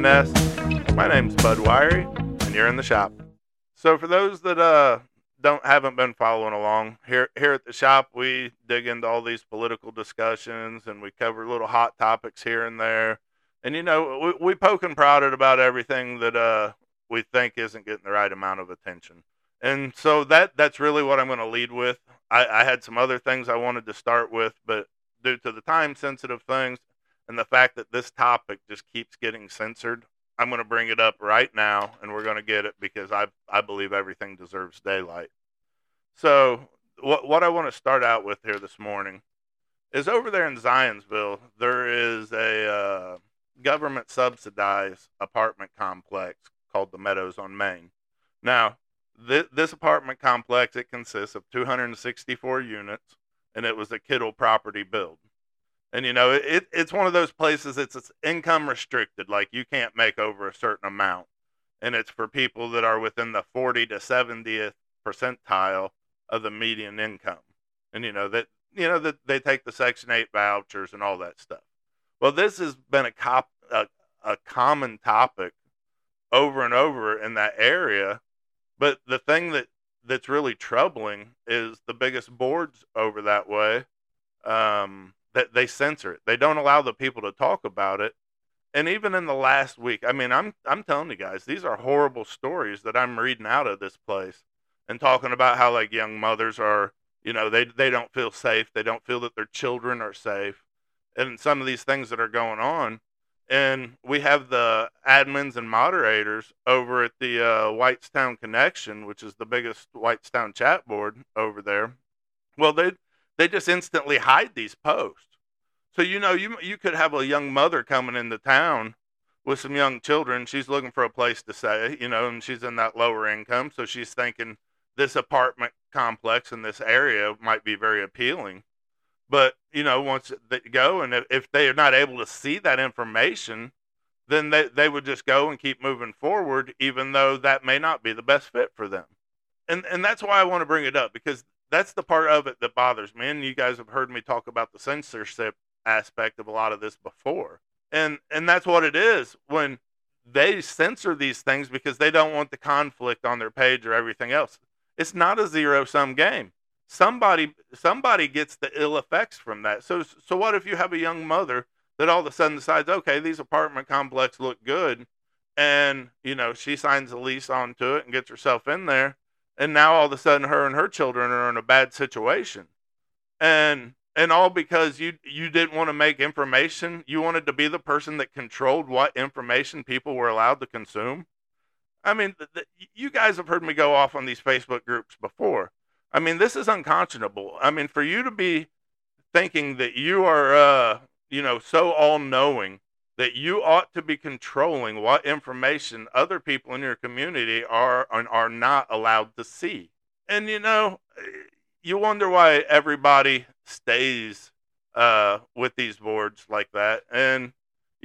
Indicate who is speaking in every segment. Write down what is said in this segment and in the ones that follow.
Speaker 1: INS. My name's Bud Wiry, and you're in the shop. So for those that haven't been following along, here at the shop, we dig into all these political discussions, and we cover little hot topics here and there. And we poke and prod it about everything that we think isn't getting the right amount of attention. And so that's really what I'm going to lead with. I had some other things I wanted to start with, but due to the time sensitive things and the fact that this topic just keeps getting censored, I'm going to bring it up right now, and we're going to get it because I believe everything deserves daylight. So what I want to start out with here this morning is over there in Zionsville, there is a government subsidized apartment complex called the Meadows on Main. Now, this apartment complex, it consists of 264 units, and it was a Kittle property build. And it's one of those places, it's income restricted, like you can't make over a certain amount. And it's for people that are within the 40 to 70th percentile of the median income. And that they take the Section 8 vouchers and all that stuff. Well, this has been a common topic over and over in that area. But the thing that's really troubling is the biggest boards over that way, that they censor it. They don't allow the people to talk about it. And even in the last week, I mean, I'm telling you guys, these are horrible stories that I'm reading out of this place, and talking about how, like, young mothers are, they don't feel safe. They don't feel that their children are safe, and some of these things that are going on. And we have the admins and moderators over at the Whitestown Connection, which is the biggest Whitestown chat board over there. Well, they just instantly hide these posts. So you could have a young mother coming into town with some young children. She's looking for a place to stay, and she's in that lower income, so she's thinking this apartment complex in this area might be very appealing. But, once they go, and if they are not able to see that information, then they would just go and keep moving forward, even though that may not be the best fit for them. And that's why I want to bring it up, because that's the part of it that bothers me. And you guys have heard me talk about the censorship aspect of a lot of this before. And that's what it is when they censor these things, because they don't want the conflict on their page or everything else. It's not a zero-sum game. Somebody gets the ill effects from that. So what if you have a young mother that all of a sudden decides, okay, these apartment complexes look good, and she signs a lease onto it and gets herself in there, and now all of a sudden her and her children are in a bad situation, and all because you didn't want to make information. You wanted to be the person that controlled what information people were allowed to consume. I mean, you guys have heard me go off on these Facebook groups before. I mean, this is unconscionable. I mean, for you to be thinking that you are, so all-knowing that you ought to be controlling what information other people in your community are not allowed to see. And, you wonder why everybody stays with these boards like that. And,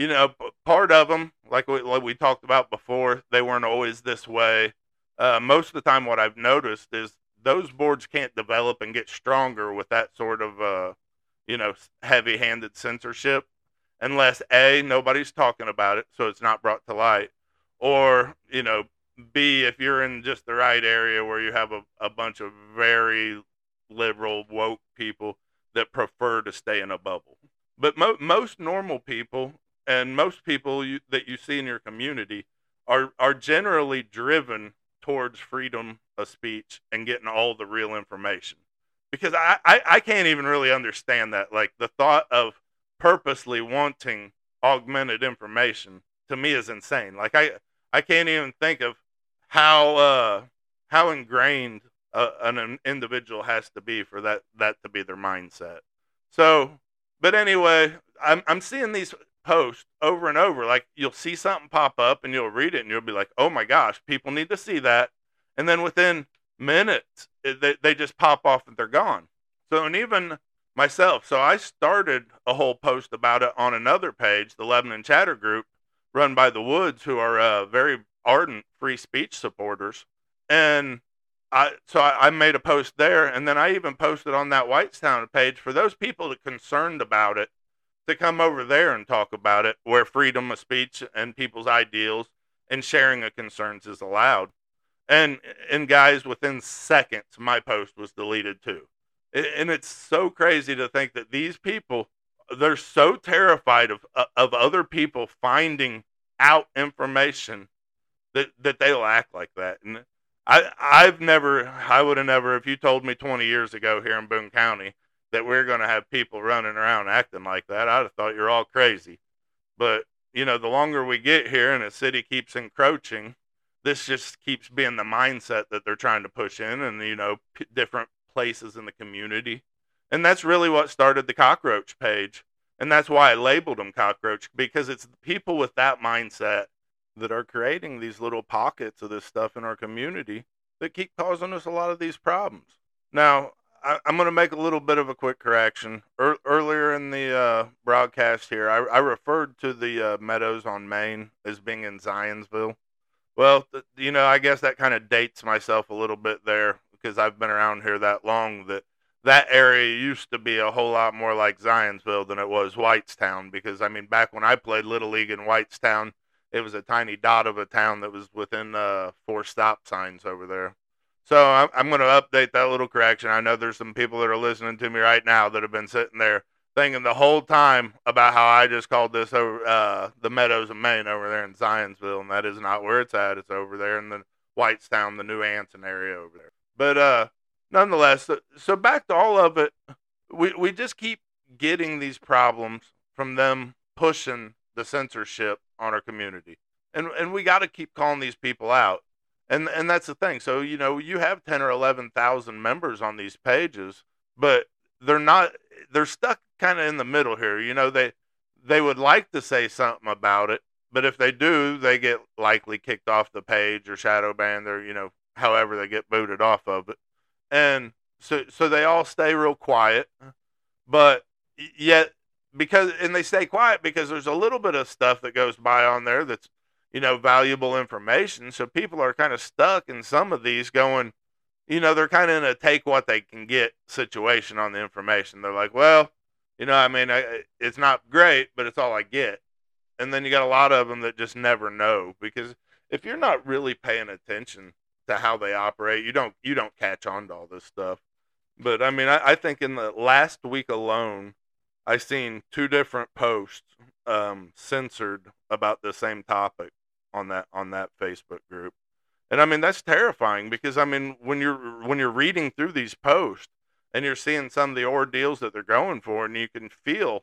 Speaker 1: part of them, like we talked about before, they weren't always this way. Most of the time what I've noticed is those boards can't develop and get stronger with that sort of, heavy-handed censorship, unless A, nobody's talking about it, so it's not brought to light, or, B, if you're in just the right area where you have a bunch of very liberal, woke people that prefer to stay in a bubble. But most normal people and most people that you see in your community are generally driven towards freedom of speech and getting all the real information. Because I can't even really understand that. Like, the thought of purposely wanting augmented information to me is insane. Like, I can't even think of how ingrained an individual has to be for that to be their mindset. So, but anyway, I'm seeing these posts over and over. Like, you'll see something pop up and you'll read it and you'll be like, oh my gosh, people need to see that. And then within minutes, they just pop off and they're gone. So, and even myself, so I started a whole post about it on another page, the Lebanon Chatter Group, run by the Woods, who are very ardent free speech supporters. And I made a post there, and then I even posted on that Whitestown page for those people that are concerned about it, to come over there and talk about it, where freedom of speech and people's ideals and sharing of concerns is allowed. And guys, within seconds, my post was deleted too. And it's so crazy to think that these people, they're so terrified of other people finding out information that they'll act like that. And I would have never, if you told me 20 years ago here in Boone County that we're going to have people running around acting like that, I'd have thought you're all crazy. But, the longer we get here and the city keeps encroaching, this just keeps being the mindset that they're trying to push in, and, different places in the community. And that's really what started the cockroach page. And that's why I labeled them cockroach, because it's the people with that mindset that are creating these little pockets of this stuff in our community that keep causing us a lot of these problems. Now, I'm going to make a little bit of a quick correction. Earlier in the broadcast here, I referred to the Meadows on Main as being in Zionsville. Well, I guess that kind of dates myself a little bit there, because I've been around here that long, that area used to be a whole lot more like Zionsville than it was Whitestown, because, back when I played Little League in Whitestown, it was a tiny dot of a town that was within 4 stop signs over there. So I'm going to update that little correction. I know there's some people that are listening to me right now that have been sitting there thinking the whole time about how I just called this over the Meadows of Maine over there in Zionsville, and that is not where it's at. It's over there in the Whitestown, the New Anson area over there. But nonetheless, so back to all of it, we just keep getting these problems from them pushing the censorship on our community, and we got to keep calling these people out. And that's the thing. So, you have 10 or 11,000 members on these pages, but they're stuck kind of in the middle here. They would like to say something about it, but if they do, they get likely kicked off the page or shadow banned, or, however they get booted off of it. And so they all stay real quiet, but yet, and they stay quiet because there's a little bit of stuff that goes by on there that's, valuable information. So people are kind of stuck in some of these going, they're kind of in a take what they can get situation on the information. They're like, well, it's not great, but it's all I get. And then you got a lot of them that just never know, because if you're not really paying attention to how they operate, you don't catch on to all this stuff. But I think in the last week alone, I seen 2 different posts censored about the same topic on that Facebook group. And that's terrifying, because when you're reading through these posts and you're seeing some of the ordeals that they're going for, and you can feel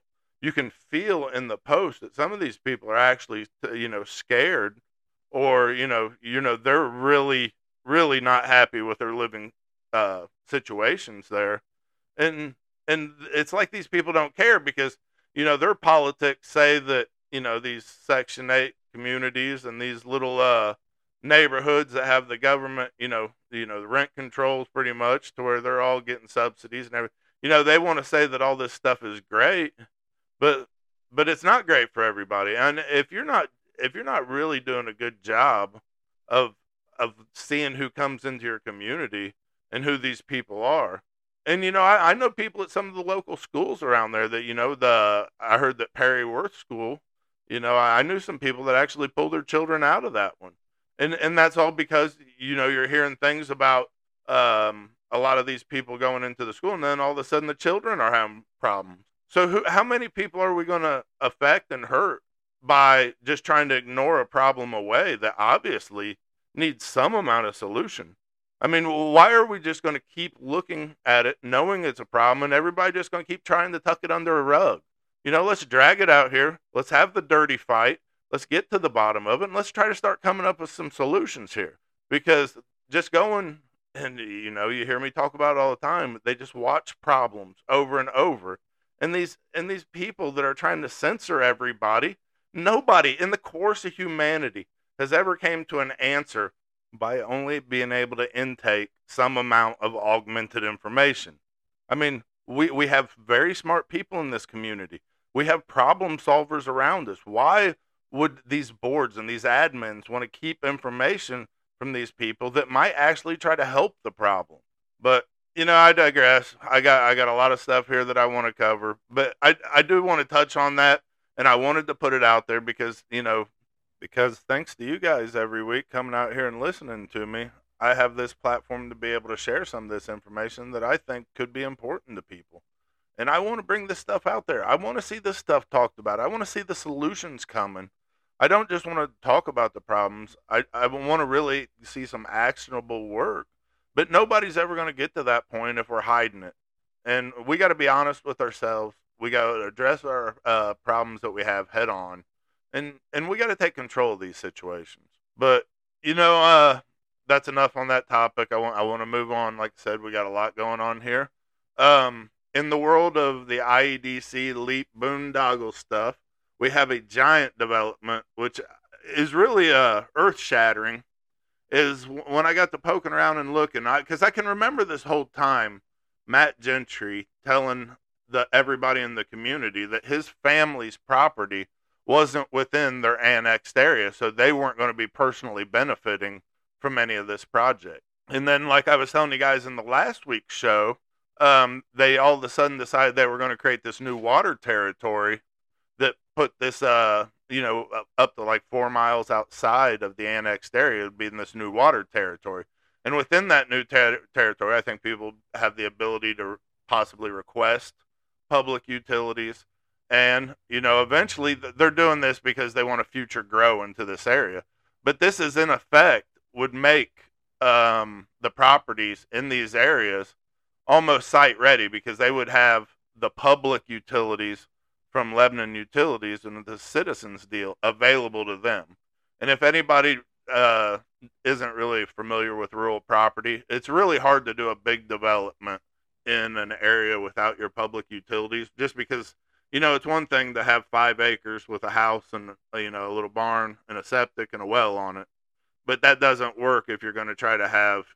Speaker 1: in the post that some of these people are actually scared, or they're really not happy with their living situations there. And it's like these people don't care, because their politics say that these Section 8 communities and these little neighborhoods that have the government, the rent controls pretty much to where they're all getting subsidies and everything. They want to say that all this stuff is great, but it's not great for everybody. And if you're not really doing a good job of seeing who comes into your community and who these people are. And, I know people at some of the local schools around there that, I heard that Perry Worth School, I knew some people that actually pulled their children out of that one. And that's all because, you're hearing things about a lot of these people going into the school, and then all of a sudden the children are having problems. So how many people are we going to affect and hurt by just trying to ignore a problem away that obviously needs some amount of solution? Why are we just going to keep looking at it, knowing it's a problem, and everybody just going to keep trying to tuck it under a rug? Let's drag it out here. Let's have the dirty fight. Let's get to the bottom of it, and let's try to start coming up with some solutions here. Because just going, and you hear me talk about it all the time, they just watch problems over and over. And these people that are trying to censor everybody, nobody in the course of humanity has ever came to an answer by only being able to intake some amount of augmented information. We have very smart people in this community. We have problem solvers around us. Why would these boards and these admins want to keep information from these people that might actually try to help the problem? But I digress. I got a lot of stuff here that I want to cover, but I do want to touch on that, and I wanted to put it out there because because thanks to you guys every week coming out here and listening to me, I have this platform to be able to share some of this information that I think could be important to people. And I want to bring this stuff out there. I want to see this stuff talked about. I want to see the solutions coming. I don't just want to talk about the problems. I want to really see some actionable work. But nobody's ever going to get to that point if we're hiding it. And we got to be honest with ourselves. We got to address our problems that we have head on. And we got to take control of these situations. But, you know, uh, that's enough on that topic. I want to move on. Like I said, we got a lot going on here. In the world of the IEDC LEAP boondoggle stuff, we have a giant development, which is really earth shattering. Is when I got to poking around and looking, because I can remember this whole time, Matt Gentry telling the everybody in the community that his family's property wasn't within their annexed area, so they weren't going to be personally benefiting from any of this project. And then, like I was telling you guys in the last week's show, they all of a sudden decided they were going to create this new water territory that put this, up to like 4 miles outside of the annexed area would be in this new water territory. And within that new territory, I think people have the ability to possibly request public utilities. And, eventually they're doing this because they want to future grow into this area. But this is in effect would make the properties in these areas almost site ready because they would have the public utilities from Lebanon Utilities and the citizens deal available to them. And if anybody uh, isn't really familiar with rural property, it's really hard to do a big development in an area without your public utilities just because it's one thing to have 5 acres with a house and a little barn and a septic and a well on it, but that doesn't work if you're going to try to have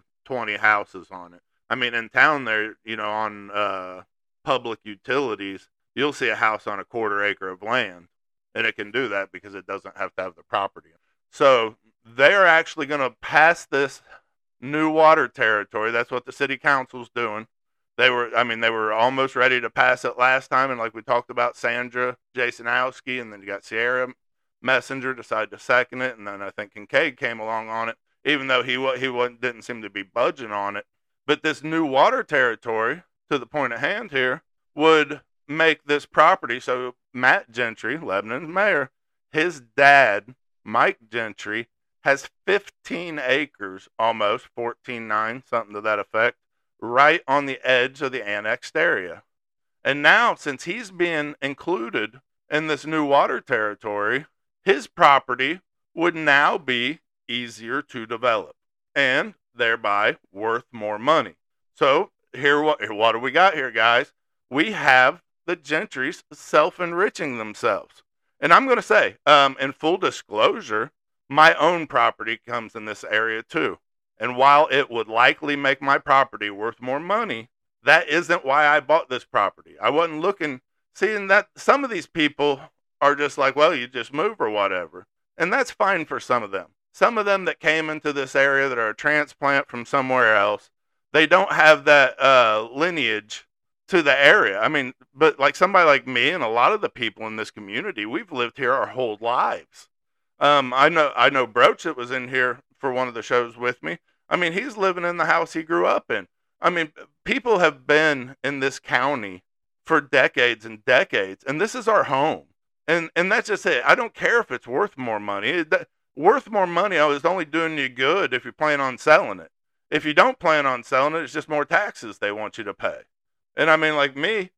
Speaker 1: 20 houses on it. I mean, in town there, on public utilities, you'll see a house on a quarter acre of land, and it can do that because it doesn't have to have the property. So they're actually going to pass this new water territory. That's what the city council's doing. I mean, they were almost ready to pass it last time, and like we talked about, Sandra Jasonowski, and then you got Sierra Messenger decided to second it, and then I think Kincaid came along on it, even though didn't seem to be budging on it. But this new water territory, to the point at hand here, would make this property. So Matt Gentry, Lebanon's mayor, his dad, Mike Gentry, has 15 acres, almost 14.9, something to that effect, right on the edge of the annexed area. And now, since he's being included in this new water territory, his property would now be easier to develop and thereby worth more money. So, what do we got here, guys? We have the Gentrys self-enriching themselves. And I'm going to say, in full disclosure, my own property comes in this area too. And while it would likely make my property worth more money, that isn't why I bought this property. I wasn't looking, seeing that some of these people are just like, well, you just move or whatever. And that's fine for some of them. Some of them that came into this area that are a transplant from somewhere else, they don't have that lineage to the area. I mean, but like somebody like me and a lot of the people in this community, we've lived here our whole lives. I know Broach that was in here for one of the shows with me. I mean, he's living in the house he grew up in. I mean, people have been in this county for decades and decades, and this is our home. And that's just it. I don't care if it's worth more money. Worth more money is only doing you good if you plan on selling it. If you don't plan on selling it, it's just more taxes they want you to pay. And I mean, like me,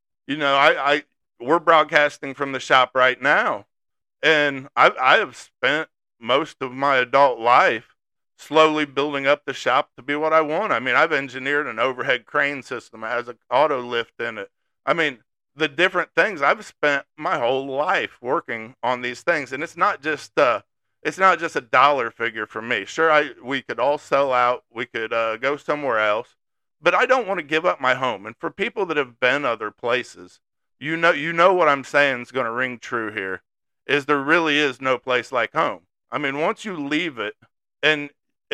Speaker 1: we're broadcasting from the shop right now, and I have spent most of my adult life slowly building up the shop to be what I want. I mean, I've engineered an overhead crane system that has an auto lift in it. I mean, the different things I've spent my whole life working on these things, and it's not just a dollar figure for me. Sure, we could all sell out, we could go somewhere else, but I don't want to give up my home. And for people that have been other places, you know what I'm saying is going to ring true here. Is there really is no place like home. I mean, once you leave it, and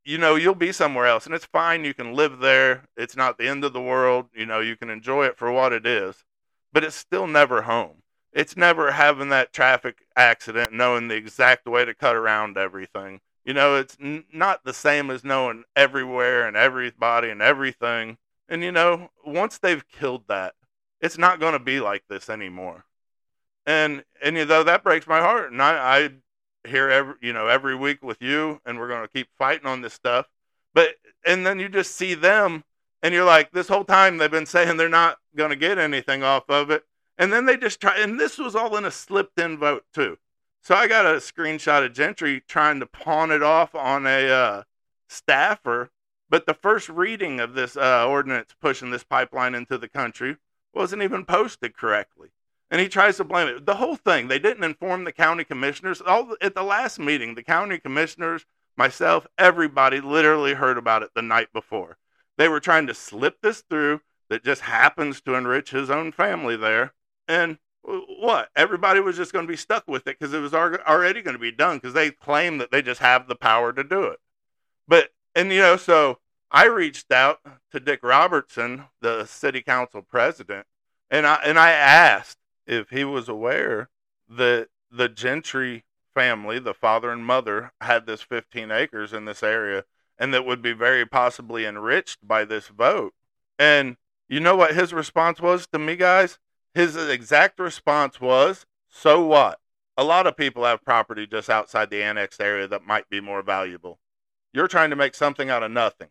Speaker 1: you'll be somewhere else, and it's fine. You can live there. It's not the end of the world. You can enjoy it for what it is, but it's still never home. It's never having that traffic accident, knowing the exact way to cut around everything. It's not the same as knowing everywhere and everybody and everything. And once they've killed that, it's not going to be like this anymore. And that breaks my heart. And I here every week with you, and we're going to keep fighting on this stuff. But and then you just see them, and you're like, this whole time they've been saying they're not going to get anything off of it, and then they just try. And this was all in a slipped-in vote too. So I got a screenshot of Gentry trying to pawn it off on a staffer. But the first reading of this ordinance pushing this pipeline into the country wasn't even posted correctly. And he tries to blame it. The whole thing, they didn't inform the county commissioners. At the last meeting, the county commissioners, myself, everybody literally heard about it the night before. They were trying to slip this through that just happens to enrich his own family there. And what? Everybody was just going to be stuck with it because it was already going to be done because they claim that they just have the power to do it. So I reached out to Dick Robertson, the city council president, and I asked if he was aware that the Gentry family, the father and mother, had this 15 acres in this area and that would be very possibly enriched by this vote. And you know what his response was to me, guys? His exact response was, so what? A lot of people have property just outside the annexed area that might be more valuable. You're trying to make something out of nothing.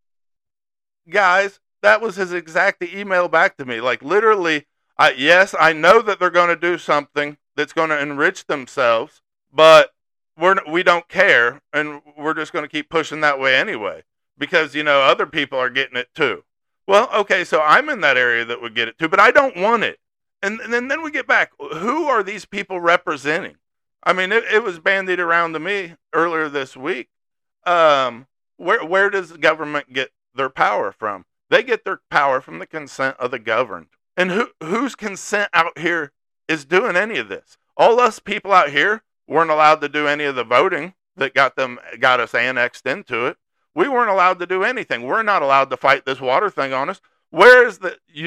Speaker 1: Guys, that was his exact email back to me. Like, literally, yes, I know that they're going to do something that's going to enrich themselves, but we don't care, and we're just going to keep pushing that way anyway because, other people are getting it too. Well, okay, so I'm in that area that would get it too, but I don't want it. And then we get back. Who are these people representing? I mean, it was bandied around to me earlier this week. Where does the government get their power from? They get their power from the consent of the governed. And whose consent out here is doing any of this? All us people out here weren't allowed to do any of the voting that got us annexed into it. We weren't allowed to do anything. We're not allowed to fight this water thing on us. Where is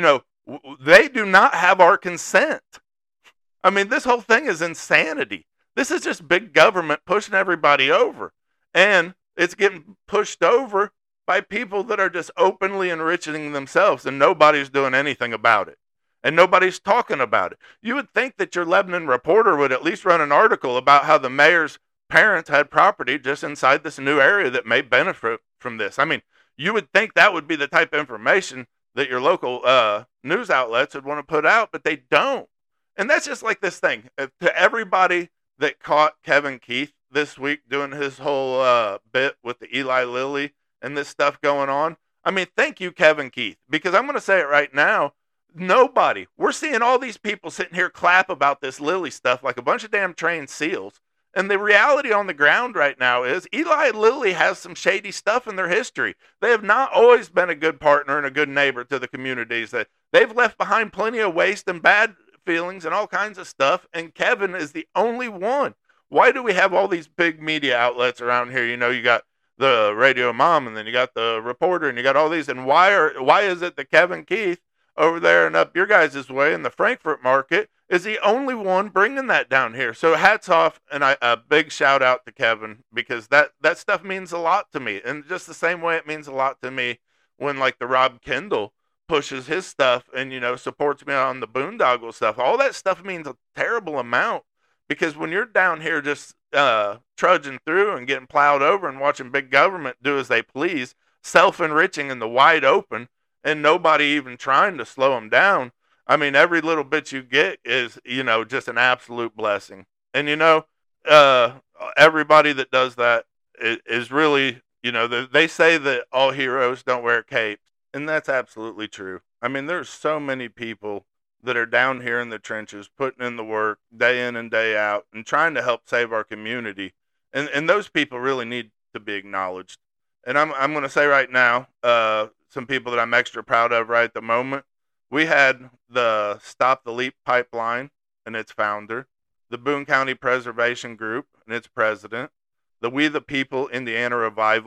Speaker 1: they do not have our consent. I mean, this whole thing is insanity. This is just big government pushing everybody over. And it's getting pushed over by people that are just openly enriching themselves, and nobody's doing anything about it. And nobody's talking about it. You would think that your Lebanon Reporter would at least run an article about how the mayor's parents had property just inside this new area that may benefit from this. I mean, you would think that would be the type of information that your local news outlets would want to put out, but they don't. And that's just like this thing. To everybody that caught Kevin Keith this week doing his whole bit with the Eli Lilly and this stuff going on, I mean, thank you, Kevin Keith, because I'm going to say it right now. Nobody. We're seeing all these people sitting here clap about this Lilly stuff like a bunch of damn trained seals. And the reality on the ground right now is Eli Lilly has some shady stuff in their history. They have not always been a good partner and a good neighbor to the communities. That they've left behind plenty of waste and bad feelings and all kinds of stuff. And Kevin is the only one. Why do we have all these big media outlets around here? You got the Radio Mom, and then you got the Reporter, and you got all these. And why is it that Kevin Keith over there and up your guys' way in the Frankfurt market is the only one bringing that down here? So hats off, and a big shout out to Kevin, because that stuff means a lot to me. And just the same way it means a lot to me when like the Rob Kendall pushes his stuff and, supports me on the boondoggle stuff. All that stuff means a terrible amount, because when you're down here just trudging through and getting plowed over and watching big government do as they please, self-enriching in the wide open, and nobody even trying to slow them down, I mean, every little bit you get is, just an absolute blessing. And, everybody that does that is really, they say that all heroes don't wear capes. And that's absolutely true. I mean, there's so many people that are down here in the trenches, putting in the work day in and day out and trying to help save our community. And those people really need to be acknowledged. And I'm going to say right now, some people that I'm extra proud of right at the moment. We had the Stop the Leap Pipeline and its founder, the Boone County Preservation Group and its president, the We the People Indiana Revival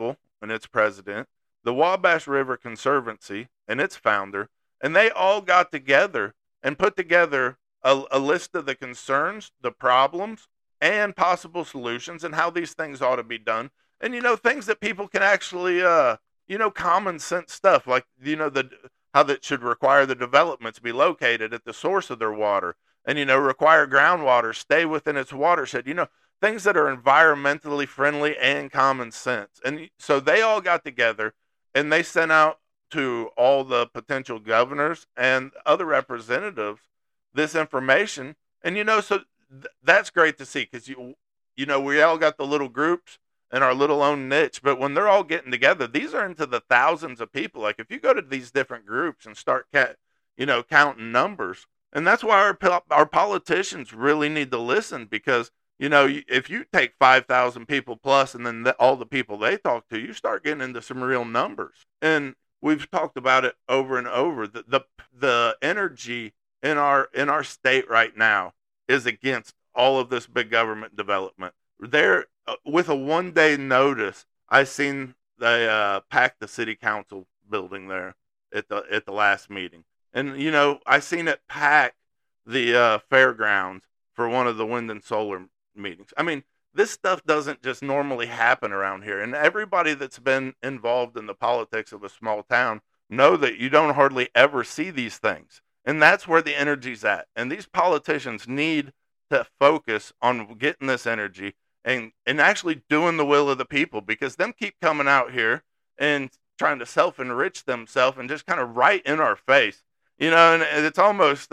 Speaker 1: and its president, the Wabash River Conservancy and its founder, and they all got together and put together a list of the concerns, the problems, and possible solutions, and how these things ought to be done. And things that people can actually, common sense stuff like the how that should require the development to be located at the source of their water, and require groundwater stay within its watershed. Things that are environmentally friendly and common sense. And so they all got together and they sent out to all the potential governors and other representatives this information. And that's great to see, because we all got the little groups in our little own niche, but when they're all getting together, these are into the thousands of people. Like, if you go to these different groups and start counting numbers, and that's why our politicians really need to listen, because if you take 5,000 people plus, and then all the people they talk to, you start getting into some real numbers. And we've talked about it over and over. The energy in our state right now is against all of this big government development. There, with a 1 day notice, I seen they pack the city council building there at the last meeting, and I seen it pack the fairgrounds for one of the wind and solar meetings. I mean, this stuff doesn't just normally happen around here, and everybody that's been involved in the politics of a small town know that you don't hardly ever see these things. And that's where the energy's at. And these politicians need to focus on getting this energy and actually doing the will of the people, because them keep coming out here and trying to self-enrich themselves and just kind of right in our face. And it's almost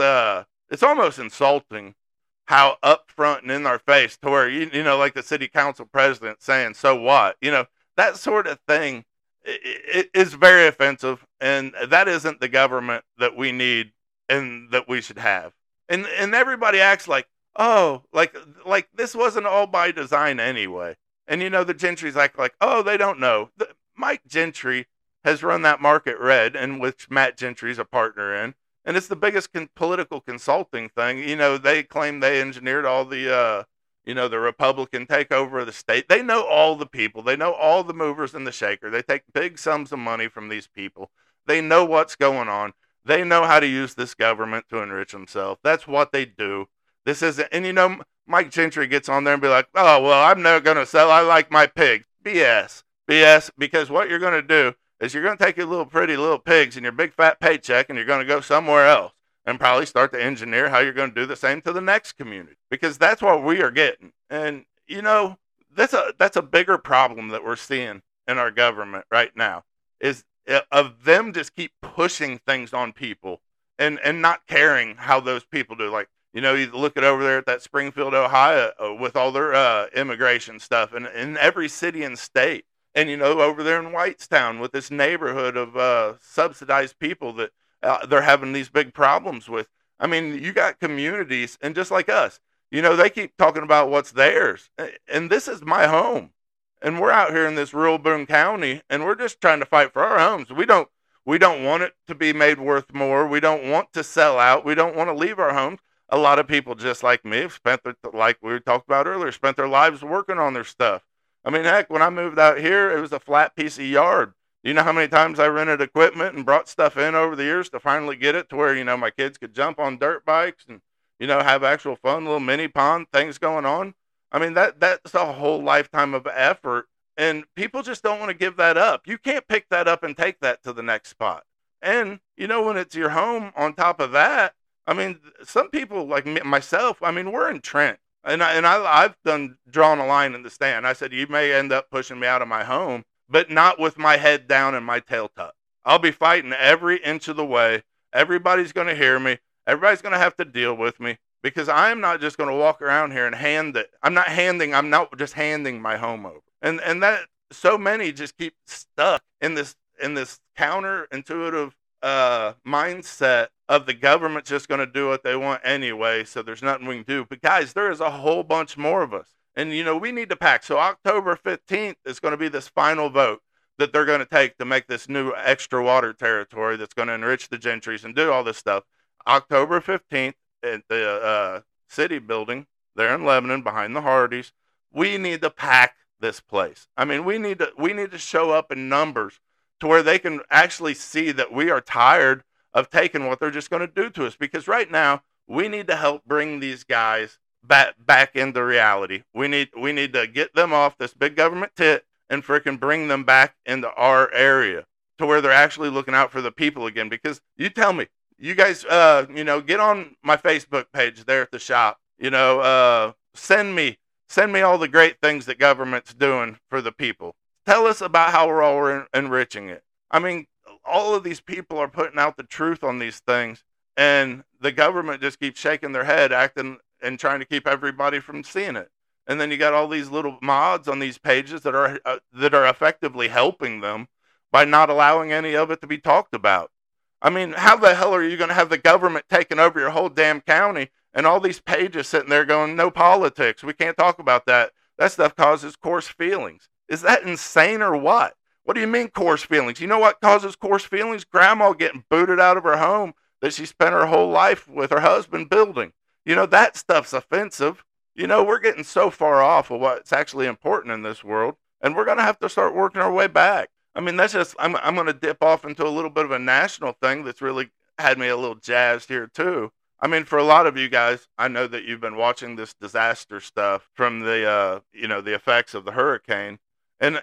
Speaker 1: insulting how upfront and in our face, to where like the city council president saying, "So what?" That sort of thing. It is very offensive, and that isn't the government that we need and that we should have. And everybody acts like, oh, like this wasn't all by design anyway. And the Gentry's act like, oh, they don't know. Mike Gentry has run that Market Red, and which Matt Gentry's a partner in, and it's the biggest political consulting thing. They claim they engineered all the the Republican takeover of the state. They know all the people. They know all the movers and the shaker. They take big sums of money from these people. They know what's going on. They know how to use this government to enrich themselves. That's what they do. This isn't, and Mike Gentry gets on there and be like, "Oh, well, I'm not going to sell. I like my pigs." BS. BS, because what you're going to do is you're going to take your little pretty little pigs and your big fat paycheck, and you're going to go somewhere else and probably start to engineer how you're going to do the same to the next community, because that's what we are getting. And that's a bigger problem that we're seeing in our government right now, is of them just keep pushing things on people and not caring how those people do. Like, you look at over there at that Springfield, Ohio, with all their immigration stuff, and in every city and state, and over there in Whitestown with this neighborhood of subsidized people that they're having these big problems with. I mean, you got communities, and just like us, they keep talking about what's theirs. And this is my home. And we're out here in this rural Boone County, and we're just trying to fight for our homes. We don't want it to be made worth more. We don't want to sell out. We don't want to leave our homes. A lot of people just like me have like we talked about earlier, spent their lives working on their stuff. I mean, heck, when I moved out here, it was a flat piece of yard. Do you know how many times I rented equipment and brought stuff in over the years to finally get it to where, my kids could jump on dirt bikes and, have actual fun, little mini pond things going on? I mean, that's a whole lifetime of effort, and people just don't want to give that up. You can't pick that up and take that to the next spot. And, when it's your home on top of that, I mean, some people like myself, I mean, we're entrenched. And I've drawn a line in the sand. I said, you may end up pushing me out of my home, but not with my head down and my tail tucked. I'll be fighting every inch of the way. Everybody's going to hear me. Everybody's going to have to deal with me, because I'm not just going to walk around here and hand it. I'm not just handing my home over. And that so many just keep stuck in this counterintuitive mindset of the government just going to do what they want anyway, so there's nothing we can do. But guys, there is a whole bunch more of us, and we need to pack. So October 15th is going to be this final vote that they're going to take to make this new extra water territory that's going to enrich the Gentrys and do all this stuff. October 15th at the city building there in Lebanon behind the Hardys. We need to pack this place. I mean, we need to show up in numbers to where they can actually see that we are tired of taking what they're just going to do to us. Because right now, we need to help bring these guys back into reality. We need to get them off this big government tit and freaking bring them back into our area to where they're actually looking out for the people again. Because you tell me, you guys, get on my Facebook page there at the shop. Send me all the great things that government's doing for the people. Tell us about how we're all enriching it. I mean, all of these people are putting out the truth on these things, and the government just keeps shaking their head, acting and trying to keep everybody from seeing it. And then you got all these little mods on these pages that are effectively helping them by not allowing any of it to be talked about. I mean, how the hell are you going to have the government taking over your whole damn county and all these pages sitting there going, no politics, we can't talk about that. That stuff causes coarse feelings. Is that insane or what? What do you mean coarse feelings? You know what causes coarse feelings? Grandma getting booted out of her home that she spent her whole life with her husband building. That stuff's offensive. We're getting so far off of what's actually important in this world, and we're going to have to start working our way back. I mean, that's just, I'm going to dip off into a little bit of a national thing that's really had me a little jazzed here too. I mean, for a lot of you guys, I know that you've been watching this disaster stuff from the effects of the hurricane, and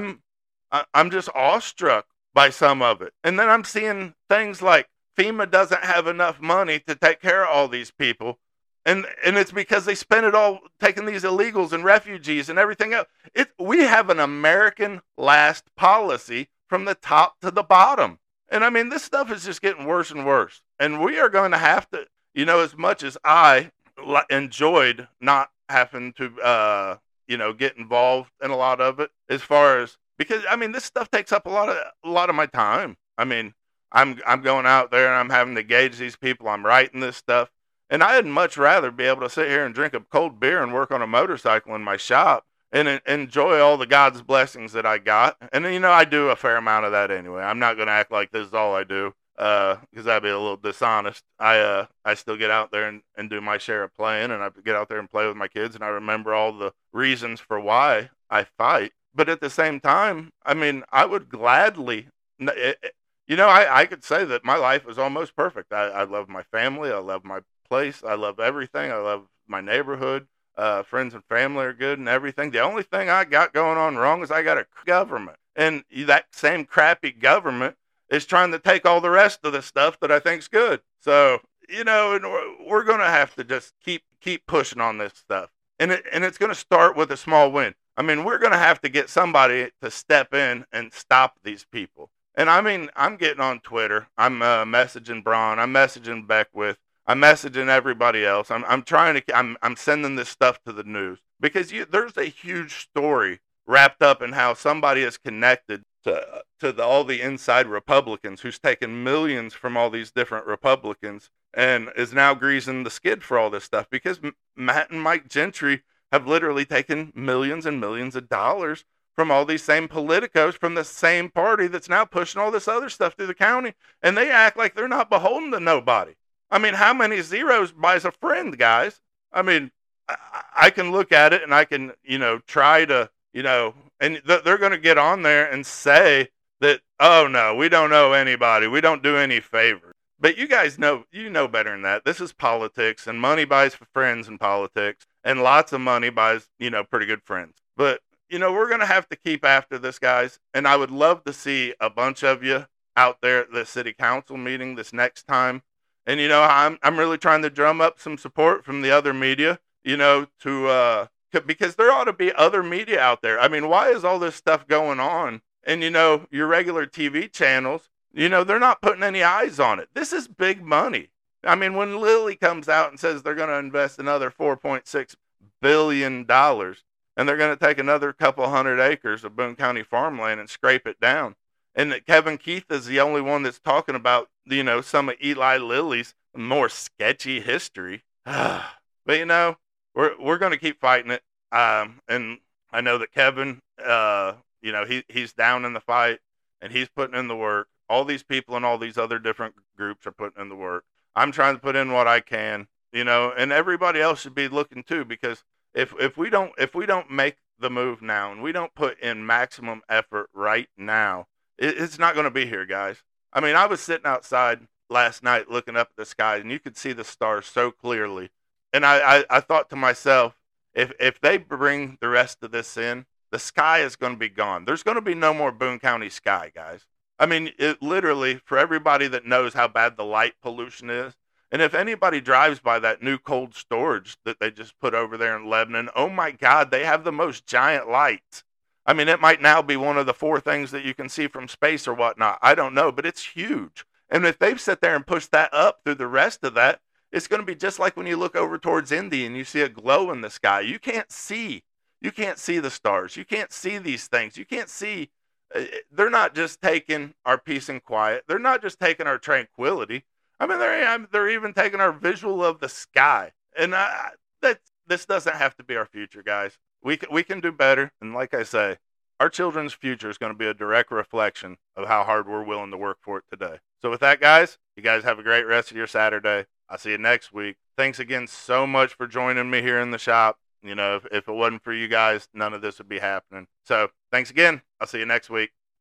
Speaker 1: I'm just awestruck by some of it. And then I'm seeing things like FEMA doesn't have enough money to take care of all these people. And it's because they spent it all taking these illegals and refugees and everything else. We have an American last policy from the top to the bottom. And I mean, this stuff is just getting worse and worse. And we are going to have to, as much as I enjoyed not having to, get involved in a lot of it, as far as, because I mean, this stuff takes up a lot of my time. I mean, I'm going out there and I'm having to gauge these people. I'm writing this stuff. And I'd much rather be able to sit here and drink a cold beer and work on a motorcycle in my shop and enjoy all the God's blessings that I got. And, I do a fair amount of that anyway. I'm not going to act like this is all I do, because that'd be a little dishonest. I still get out there and do my share of playing, and I get out there and play with my kids, and I remember all the reasons for why I fight. But at the same time, I mean, I would gladly, I could say that my life is almost perfect. I love my family. I love my place. I love everything. I love my neighborhood. Friends and family are good and everything. The only thing I got going on wrong is I got a government. And that same crappy government is trying to take all the rest of the stuff that I think's good. So, we're going to have to just keep pushing on this stuff. And it's going to start with a small win. I mean, we're going to have to get somebody to step in and stop these people. And I mean, I'm getting on Twitter. I'm messaging Braun. I'm messaging Beckwith. I'm messaging everybody else. I'm sending this stuff to the news because there's a huge story wrapped up in how somebody is connected to all the inside Republicans who's taken millions from all these different Republicans and is now greasing the skid for all this stuff because Matt and Mike Gentry have literally taken millions and millions of dollars from all these same politicos from the same party that's now pushing all this other stuff through the county, and they act like they're not beholden to nobody. I mean, how many zeros buys a friend, guys? I mean, I can look at it and I can, try to, and they're going to get on there and say that, oh, no, we don't owe anybody. We don't do any favors. But you guys know better than that. This is politics, and money buys friends in politics, and lots of money buys, pretty good friends. But, we're going to have to keep after this, guys. And I would love to see a bunch of you out there at the city council meeting this next time. And, I'm really trying to drum up some support from the other media, because there ought to be other media out there. I mean, why is all this stuff going on? And, your regular TV channels, they're not putting any eyes on it. This is big money. I mean, when Lilly comes out and says they're going to invest another $4.6 billion and they're going to take another couple hundred acres of Boone County farmland and scrape it down, and that Kevin Keith is the only one that's talking about, some of Eli Lilly's more sketchy history. But, we're going to keep fighting it. And I know that Kevin, he's down in the fight and he's putting in the work. All these people and all these other different groups are putting in the work. I'm trying to put in what I can, and everybody else should be looking too, because if we don't make the move now and we don't put in maximum effort right now, it's not going to be here, guys. I mean, I was sitting outside last night looking up at the sky and you could see the stars so clearly. And I thought to myself, if they bring the rest of this in, the sky is going to be gone. There's going to be no more Boone County sky, guys. I mean, it literally, for everybody that knows how bad the light pollution is, and if anybody drives by that new cold storage that they just put over there in Lebanon, oh my God, they have the most giant lights. I mean, it might now be one of the 4 things that you can see from space or whatnot. I don't know, but it's huge. And if they sit there and push that up through the rest of that, it's going to be just like when you look over towards Indy and you see a glow in the sky. You can't see the stars. You can't see these things. You can't see. They're not just taking our peace and quiet. They're not just taking our tranquility. I mean, they're even taking our visual of the sky. And this doesn't have to be our future, guys. We can do better. And like I say, our children's future is going to be a direct reflection of how hard we're willing to work for it today. So with that, guys, you guys have a great rest of your Saturday. I'll see you next week. Thanks again so much for joining me here in the shop. You know, if it wasn't for you guys, none of this would be happening. So thanks again. I'll see you next week.